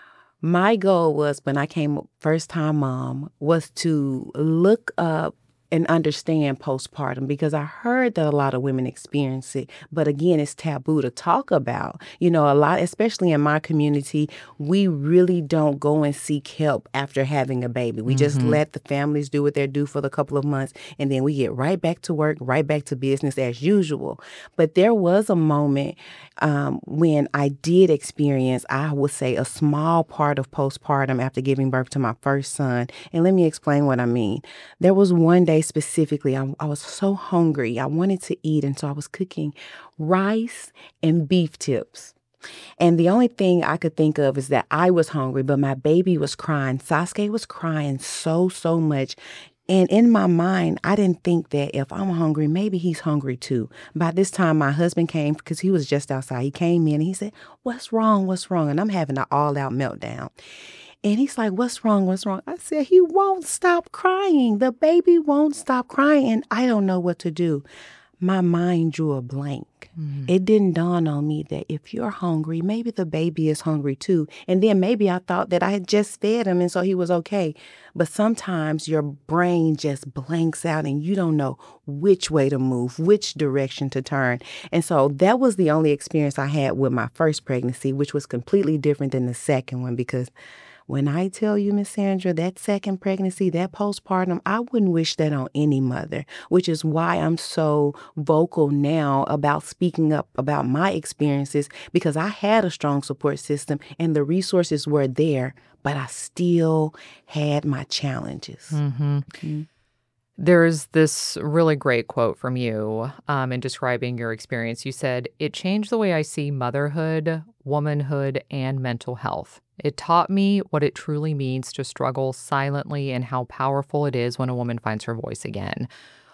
My goal was when I came first time mom was to look up and understand postpartum because I heard that a lot of women experience it. But again, it's taboo to talk about. You know, a lot, especially in my community, we really don't go and seek help after having a baby. We just Mhm. let the families do what they do for the couple of months, and then we get right back to work, right back to business as usual. But there was a moment um, when I did experience, I would say, a small part of postpartum after giving birth to my first son. And let me explain what I mean. There was one day specifically, I, I was so hungry. I wanted to eat. And so I was cooking rice and beef tips. And the only thing I could think of is that I was hungry, but my baby was crying. Sasuke was crying so, so much. And in my mind, I didn't think that if I'm hungry, maybe he's hungry too. By this time, my husband came because he was just outside. He came in and he said, "What's wrong? What's wrong?" And I'm having an all-out meltdown. And he's like, "What's wrong? What's wrong?" I said, "He won't stop crying. The baby won't stop crying. And I don't know what to do." My mind drew a blank. Mhm. It didn't dawn on me that if you're hungry, maybe the baby is hungry too. And then maybe I thought that I had just fed him and so he was okay. But sometimes your brain just blanks out and you don't know which way to move, which direction to turn. And so that was the only experience I had with my first pregnancy, which was completely different than the second one because when I tell you, Miss Sandra, that second pregnancy, that postpartum, I wouldn't wish that on any mother, which is why I'm so vocal now about speaking up about my experiences because I had a strong support system and the resources were there, but I still had my challenges. Mm-hmm. Mm. There's this really great quote from you um, in describing your experience. You said, "It changed the way I see motherhood, womanhood, and mental health. It taught me what it truly means to struggle silently and how powerful it is when a woman finds her voice again."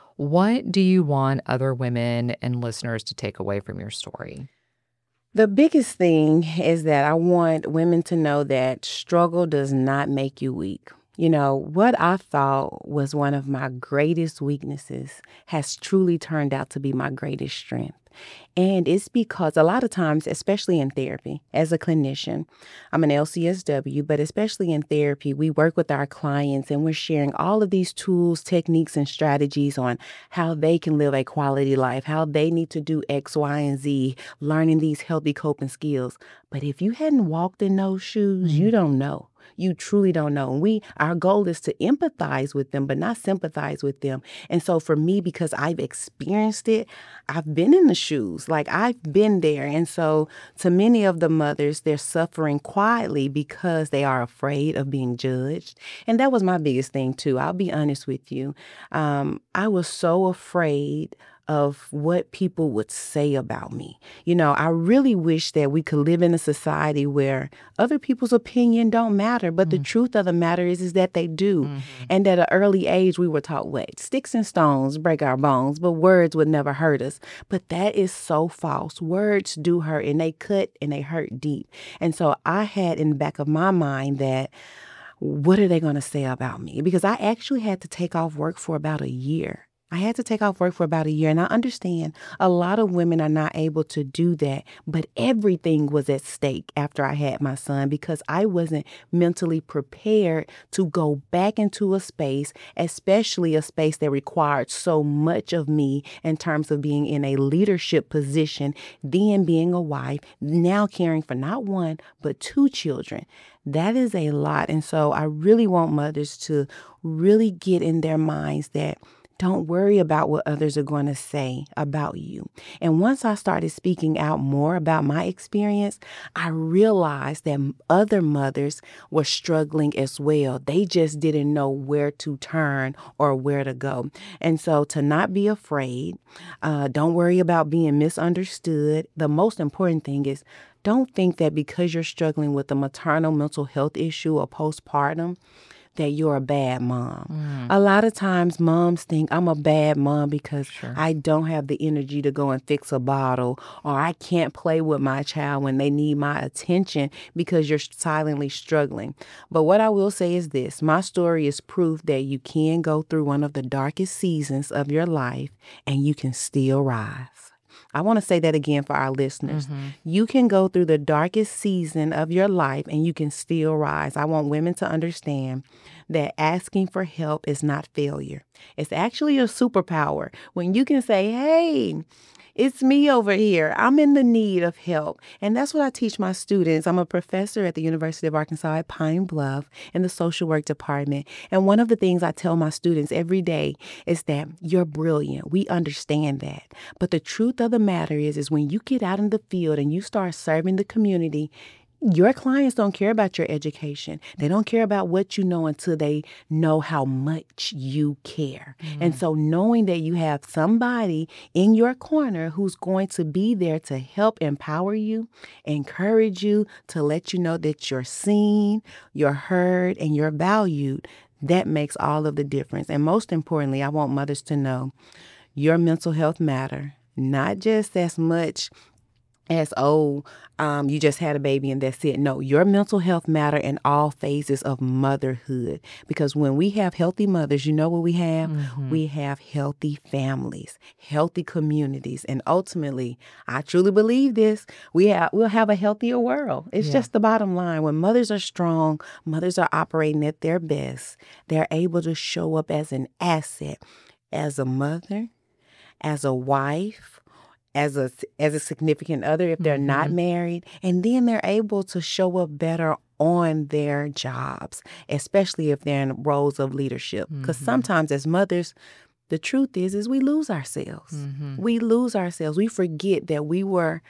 What do you want other women and listeners to take away from your story? The biggest thing is that I want women to know that struggle does not make you weak. You know, what I thought was one of my greatest weaknesses has truly turned out to be my greatest strength. And it's because a lot of times, especially in therapy, as a clinician, I'm an L C S W, but especially in therapy, we work with our clients and we're sharing all of these tools, techniques, and strategies on how they can live a quality life, how they need to do X, Y, and Z, learning these healthy coping skills. But if you hadn't walked in those shoes, you don't know. You truly don't know. And we, our goal is to empathize with them, but not sympathize with them. And so for me, because I've experienced it, I've been in the shoes, like I've been there. And so to many of the mothers, they're suffering quietly because they are afraid of being judged. And that was my biggest thing too. I'll be honest with you. Um, I was so afraid of what people would say about me. You know, I really wish that we could live in a society where other people's opinion don't matter, but the truth of the matter is, is that they do. Mhm. And at an early age, we were taught, what? Sticks and stones break our bones, but words would never hurt us. But that is so false. Words do hurt, and they cut and they hurt deep. And so I had in the back of my mind that, what are they going to say about me? Because I actually had to take off work for about a year. I had to take off work for about a year, and I understand a lot of women are not able to do that, but everything was at stake after I had my son because I wasn't mentally prepared to go back into a space, especially a space that required so much of me in terms of being in a leadership position, then being a wife, now caring for not one, but two children. That is a lot. And so I really want mothers to really get in their minds that Don't worry about what others are going to say about you. And once I started speaking out more about my experience, I realized that m- other mothers were struggling as well. They just didn't know where to turn or where to go. And so to not be afraid, uh, don't worry about being misunderstood. The most important thing is don't think that because you're struggling with a maternal mental health issue or postpartum, that you're a bad mom. Mm, A lot of times moms think I'm a bad mom because sure. I don't have the energy to go and fix a bottle, or I can't play with my child when they need my attention because you're silently struggling. But what I will say is this: my story is proof that you can go through one of the darkest seasons of your life and you can still rise. I want to say that again for our listeners. Mhm. You can go through the darkest season of your life and you can still rise. I want women to understand that asking for help is not failure. It's actually a superpower when you can say, hey, it's me over here. I'm in the need of help. And that's what I teach my students. I'm a professor at the University of Arkansas at Pine Bluff in the social work department. And one of the things I tell my students every day is that you're brilliant. We understand that. But the truth of the matter is, is when you get out in the field and you start serving the community, your clients don't care about your education. They don't care about what you know until they know how much you care. And so knowing that you have somebody in your corner who's going to be there to help empower you, encourage you, to let you know that you're seen, you're heard, and you're valued, that makes all of the difference. And most importantly, I want mothers to know your mental health matter, not just as much as, oh, um, you just had a baby and that's it. No, your mental health matter in all phases of motherhood. Because when we have healthy mothers, you know what we have? Mhm. We have healthy families, healthy communities. And ultimately, I truly believe this, we have, we'll have a healthier world. It's Yeah. just the bottom line. When mothers are strong, mothers are operating at their best, they're able to show up as an asset, as a mother, as a wife, as a as a significant other if they're not Mhm. married, and then they're able to show up better on their jobs, especially if they're in roles of leadership. Because Mhm. sometimes as mothers, the truth is is we lose ourselves. Mhm. We lose ourselves. We forget that we were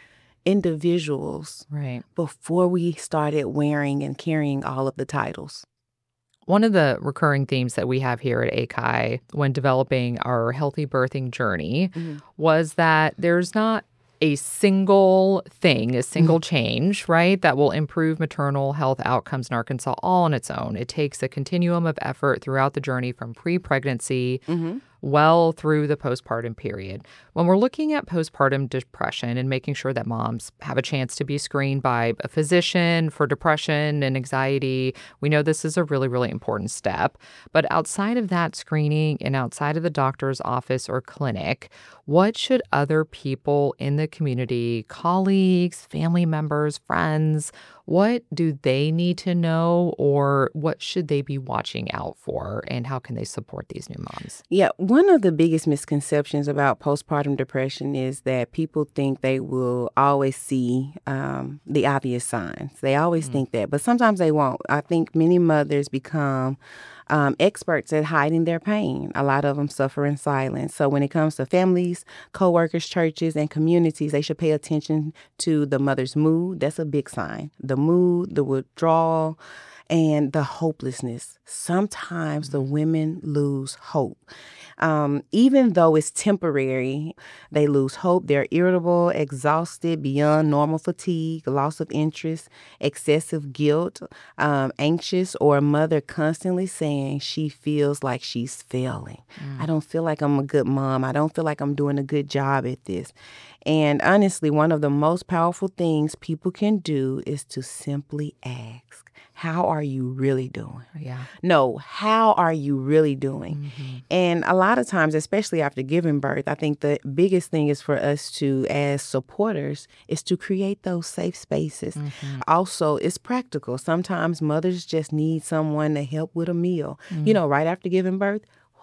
individuals Right. before we started wearing and carrying all of the titles. One of the recurring themes that we have here at A C I when developing our healthy birthing journey Mhm. was that there's not a single thing, a single change, right, that will improve maternal health outcomes in Arkansas all on its own. It takes a continuum of effort throughout the journey from pre-pregnancy Mhm. well through the postpartum period. When we're looking at postpartum depression and making sure that moms have a chance to be screened by a physician for depression and anxiety, we know this is a really, really important step. But outside of that screening and outside of the doctor's office or clinic, what should other people in the community, colleagues, family members, friends, what do they need to know, or what should they be watching out for, and how can they support these new moms? Yeah, one of the biggest misconceptions about postpartum depression is that people think they will always see um, the obvious signs. They always Mm. think that, but sometimes they won't. I think many mothers become um, experts at hiding their pain. A lot of them suffer in silence. So when it comes to families, coworkers, churches, and communities, they should pay attention to the mother's mood. That's a big sign. The mood, the withdrawal, and the hopelessness. Sometimes the women lose hope. Um, even though it's temporary, they lose hope. They're irritable, exhausted beyond normal fatigue, loss of interest, excessive guilt, um, anxious, or a mother constantly saying she feels like she's failing. I don't feel like I'm a good mom. I don't feel like I'm doing a good job at this. And honestly, one of the most powerful things people can do is to simply ask, how are you really doing? Yeah. No, how are you really doing? Mhm. And a lot of times, especially after giving birth, I think the biggest thing is for us to, as supporters, is to create those safe spaces. Mhm. Also, it's practical. Sometimes mothers just need someone to help with a meal. Mm. You know, right after giving birth,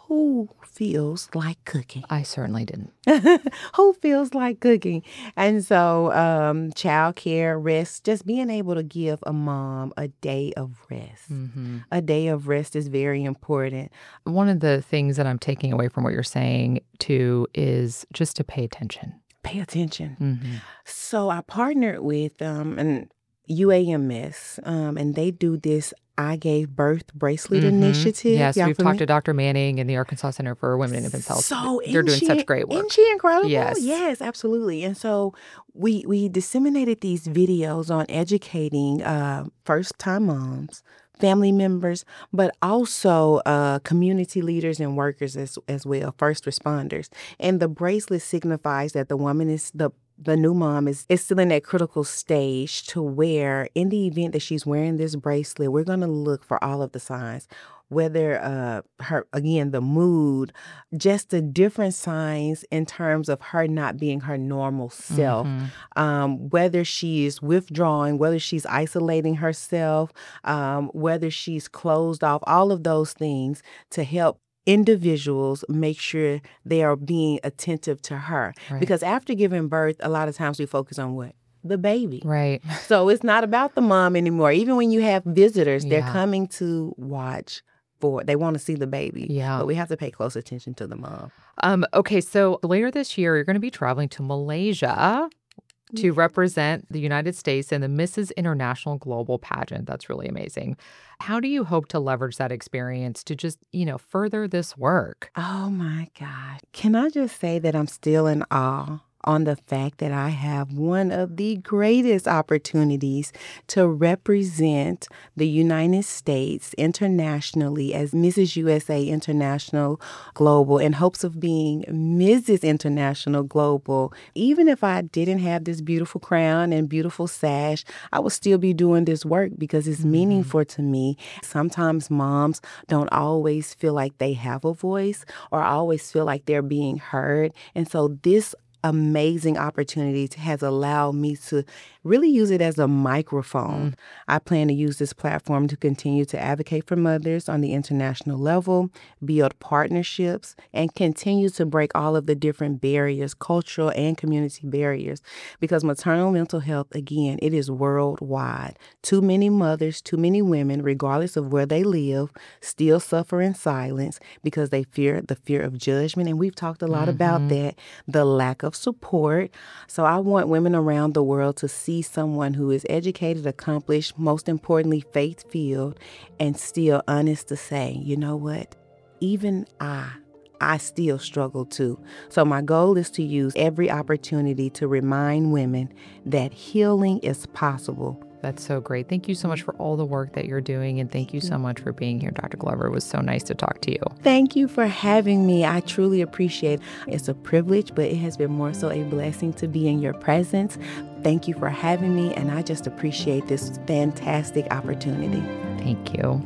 who feels like cooking? I certainly didn't. Who feels like cooking? And so um, childcare, rest, just being able to give a mom a day of rest. Mm-hmm. A day of rest is very important. One of the things that I'm taking away from what you're saying, too, is just to pay attention. Pay attention. Mm-hmm. So I partnered with um, an U A M S, um, and they do this I Gave Birth Bracelet Mm-hmm. Initiative. Yes, Y'all we've familiar? talked to Doctor Manning and the Arkansas Center for Women and Infant Health. So They're doing isn't such she- great work. Isn't she incredible? Yes. Yes, absolutely. And so we we disseminated these videos on educating uh, first-time moms, family members, but also uh, community leaders and workers as, as well, first responders. And the bracelet signifies that the woman is the the new mom is, is still in that critical stage to where in the event that she's wearing this bracelet, we're going to look for all of the signs, whether uh, her, again, the mood, just the different signs in terms of her not being her normal self, Mm-hmm. um, whether she's withdrawing, whether she's isolating herself, um, whether she's closed off, all of those things to help individuals make sure they are being attentive to her. Right. Because after giving birth, a lot of times we focus on what? The baby. Right. So it's not about the mom anymore. Even when you have visitors, they're Yeah. coming to watch for, they want to see the baby. Yeah. But we have to pay close attention to the mom. Um, okay, so later this year, you're going to be traveling to Malaysia to represent the United States in the Missus International Global Pageant. That's really amazing. How do you hope to leverage that experience to just, you know, further this work? Oh my God. Can I just say that I'm still in awe on the fact that I have one of the greatest opportunities to represent the United States internationally as Missus U S A International Global in hopes of being Missus International Global. Even if I didn't have this beautiful crown and beautiful sash, I would still be doing this work because it's Mm-hmm. meaningful to me. Sometimes moms don't always feel like they have a voice or always feel like they're being heard. And so this amazing opportunity has allowed me to really use it as a microphone. Mm. I plan to use this platform to continue to advocate for mothers on the international level, build partnerships, and continue to break all of the different barriers, cultural and community barriers. Because maternal mental health, again, it is worldwide. Too many mothers, too many women, regardless of where they live, still suffer in silence because they fear the fear of judgment. And we've talked a lot mm-hmm. about that, the lack of support. So I want women around the world to see someone who is educated, accomplished, most importantly, faith-filled, and still honest to say, you know what? Even I, I still struggle too. So my goal is to use every opportunity to remind women that healing is possible. That's so great. Thank you so much for all the work that you're doing. And thank you so much for being here, Doctor Glover. It was so nice to talk to you. Thank you for having me. I truly appreciate it. It's a privilege, but it has been more so a blessing to be in your presence. Thank you for having me. And I just appreciate this fantastic opportunity. Thank you.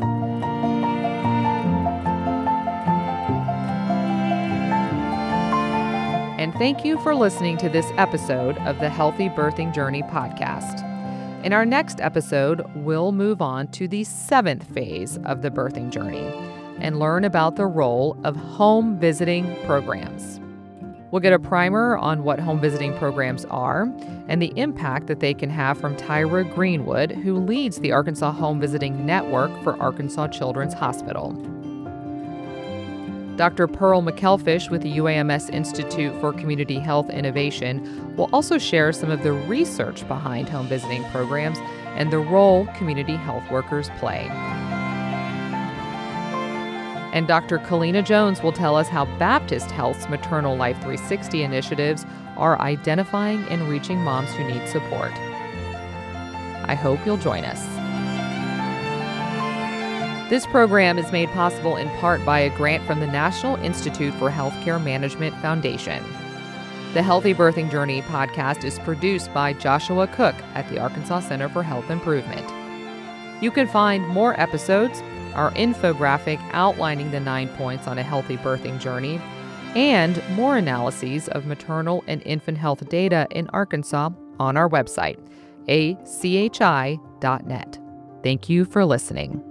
And thank you for listening to this episode of the Healthy Birthing Journey podcast. In our next episode, we'll move on to the seventh phase of the birthing journey and learn about the role of home visiting programs. We'll get a primer on what home visiting programs are and the impact that they can have from Tyra Greenwood, who leads the Arkansas Home Visiting Network for Arkansas Children's Hospital. Doctor Pearl McElfish with the U A M S Institute for Community Health Innovation will also share some of the research behind home visiting programs and the role community health workers play. And Doctor Kalina Jones will tell us how Baptist Health's Maternal Life three sixty initiatives are identifying and reaching moms who need support. I hope you'll join us. This program is made possible in part by a grant from the National Institute for Healthcare Management Foundation. The Healthy Birthing Journey podcast is produced by Joshua Cook at the Arkansas Center for Health Improvement. You can find more episodes, our infographic outlining the nine points on a healthy birthing journey, and more analyses of maternal and infant health data in Arkansas on our website, a c h i dot net. Thank you for listening.